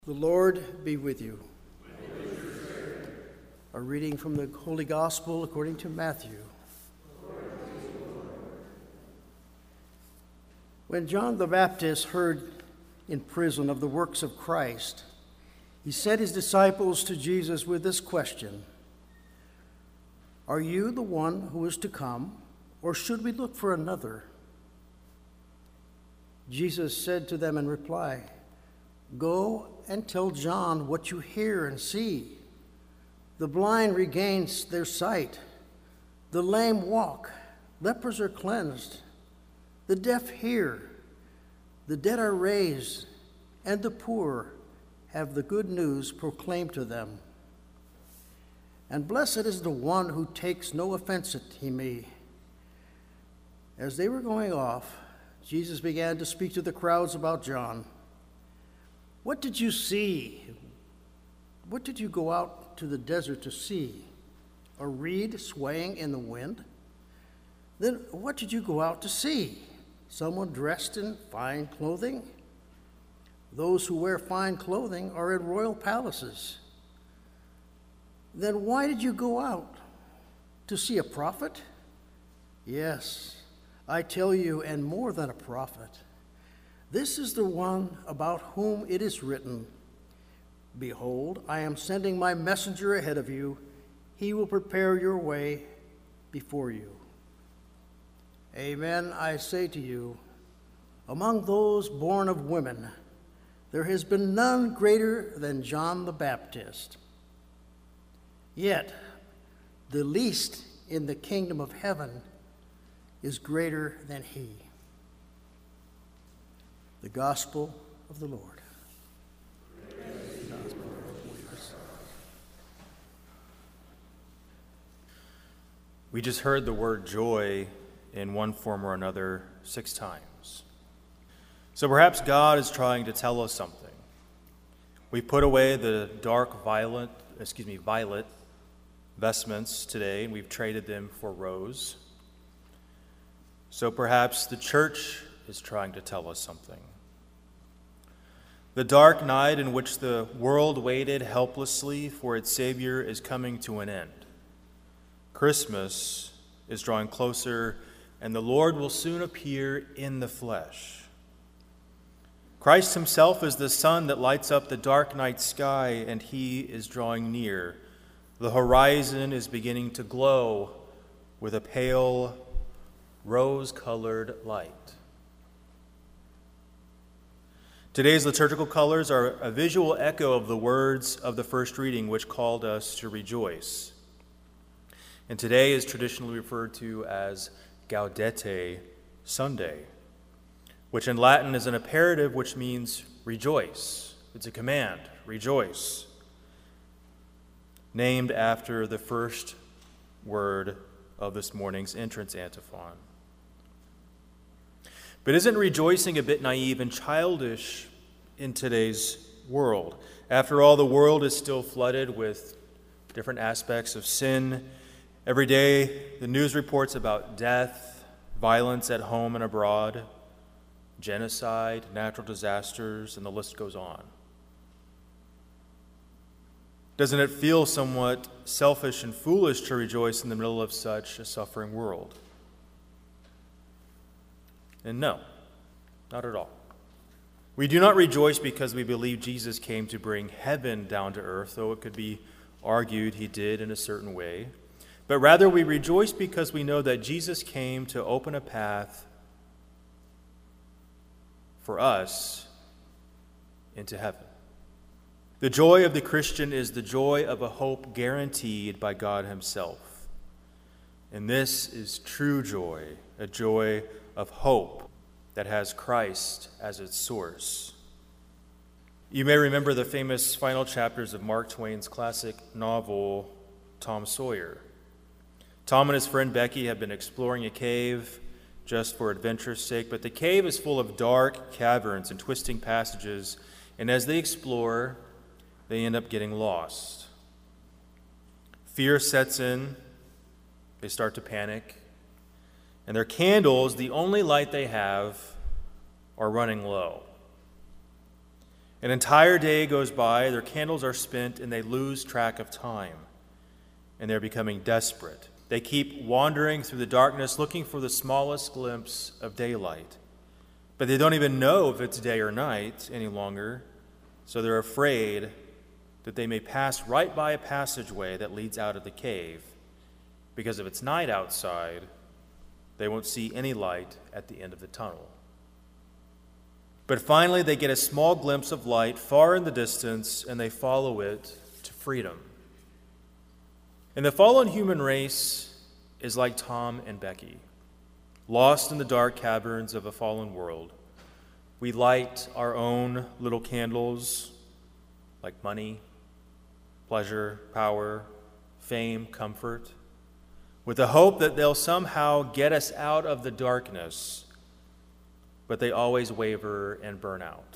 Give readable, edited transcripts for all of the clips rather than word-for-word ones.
The Lord be with you. A reading from the Holy Gospel according to Matthew. When John the Baptist heard in prison of the works of Christ, he sent his disciples to Jesus with this question: "Are you the one who is to come, or should we look for another?" Jesus said to them in reply, "Go and tell John what you hear and see. The blind regain their sight, the lame walk, lepers are cleansed, the deaf hear, the dead are raised, and the poor have the good news proclaimed to them. And blessed is the one who takes no offense at me." As they were going off, Jesus began to speak to the crowds about John. "What did you see? What did you go out to the desert to see? A reed swaying in the wind? Then what did you go out to see? Someone dressed in fine clothing? Those who wear fine clothing are in royal palaces. Then why did you go out? To see a prophet? Yes, I tell you, and more than a prophet. This is the one about whom it is written, 'Behold, I am sending my messenger ahead of you. He will prepare your way before you.' Amen, I say to you, among those born of women, there has been none greater than John the Baptist. Yet the least in the kingdom of heaven is greater than he." The Gospel of the Lord. We just heard the word joy in one form or another 6 times. So perhaps God is trying to tell us something. We put away the dark violet vestments today, and we've traded them for rose. So perhaps the church is trying to tell us something. The dark night in which the world waited helplessly for its Savior is coming to an end. Christmas is drawing closer, and the Lord will soon appear in the flesh. Christ himself is the sun that lights up the dark night sky, and he is drawing near. The horizon is beginning to glow with a pale, rose-colored light. Today's liturgical colors are a visual echo of the words of the first reading, which called us to rejoice. And today is traditionally referred to as Gaudete Sunday, which in Latin is an imperative which means rejoice. It's a command, rejoice, named after the first word of this morning's entrance antiphon. But isn't rejoicing a bit naive and childish in today's world? After all, the world is still flooded with different aspects of sin. Every day, the news reports about death, violence at home and abroad, genocide, natural disasters, and the list goes on. Doesn't it feel somewhat selfish and foolish to rejoice in the middle of such a suffering world? And no, not at all. We do not rejoice because we believe Jesus came to bring heaven down to earth, though it could be argued he did in a certain way. But rather we rejoice because we know that Jesus came to open a path for us into heaven. The joy of the Christian is the joy of a hope guaranteed by God himself. And this is true joy, a joy of hope that has Christ as its source. You may remember the famous final chapters of Mark Twain's classic novel, Tom Sawyer. Tom and his friend Becky have been exploring a cave just for adventure's sake, but the cave is full of dark caverns and twisting passages, and as they explore, they end up getting lost. Fear sets in, they start to panic, and their candles, the only light they have, are running low. An entire day goes by, their candles are spent, and they lose track of time. And they're becoming desperate. They keep wandering through the darkness, looking for the smallest glimpse of daylight. But they don't even know if it's day or night any longer, so they're afraid that they may pass right by a passageway that leads out of the cave, because if it's night outside, they won't see any light at the end of the tunnel. But finally, they get a small glimpse of light far in the distance, and they follow it to freedom. And the fallen human race is like Tom and Becky, lost in the dark caverns of a fallen world. We light our own little candles, like money, pleasure, power, fame, comfort, with the hope that they'll somehow get us out of the darkness, but they always waver and burn out.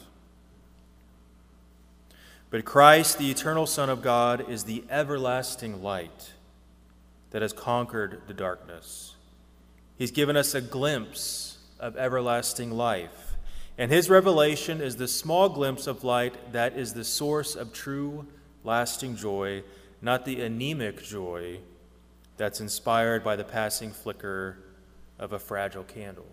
But Christ, the eternal Son of God, is the everlasting light that has conquered the darkness. He's given us a glimpse of everlasting life, and his revelation is the small glimpse of light that is the source of true, lasting joy, not the anemic joy that's inspired by the passing flicker of a fragile candle.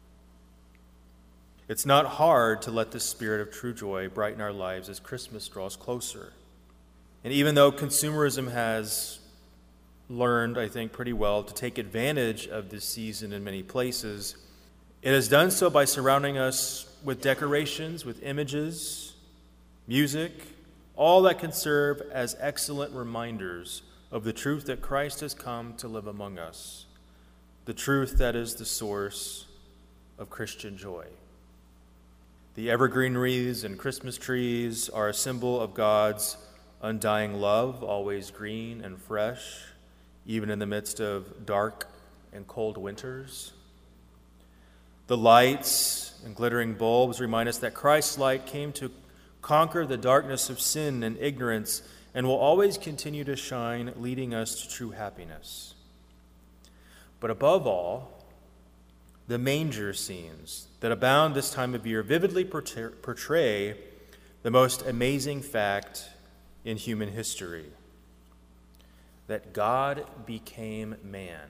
It's not hard to let the spirit of true joy brighten our lives as Christmas draws closer. And even though consumerism has learned, I think, pretty well to take advantage of this season in many places, it has done so by surrounding us with decorations, with images, music, all that can serve as excellent reminders of the truth that Christ has come to live among us, the truth that is the source of Christian joy. The evergreen wreaths and Christmas trees are a symbol of God's undying love, always green and fresh, even in the midst of dark and cold winters. The lights and glittering bulbs remind us that Christ's light came to conquer the darkness of sin and ignorance and will always continue to shine, leading us to true happiness. But above all, the manger scenes that abound this time of year vividly portray the most amazing fact in human history, that God became man.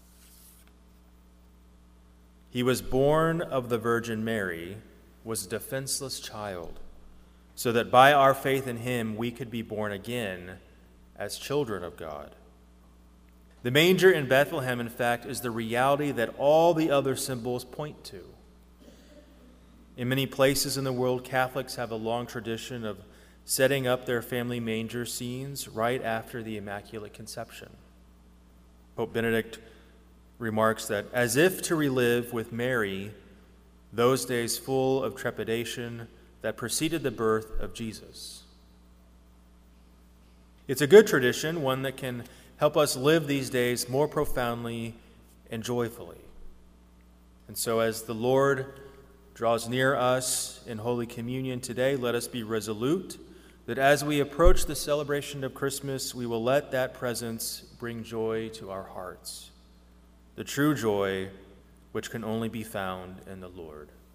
He was born of the Virgin Mary, was a defenseless child, so that by our faith in him we could be born again as children of God. The manger in Bethlehem, in fact, is the reality that all the other symbols point to. In many places in the world, Catholics have a long tradition of setting up their family manger scenes right after the Immaculate Conception. Pope Benedict remarks that, as if to relive with Mary those days full of trepidation that preceded the birth of Jesus. It's a good tradition, one that can help us live these days more profoundly and joyfully. And so as the Lord draws near us in Holy Communion today, let us be resolute that as we approach the celebration of Christmas, we will let that presence bring joy to our hearts, the true joy which can only be found in the Lord.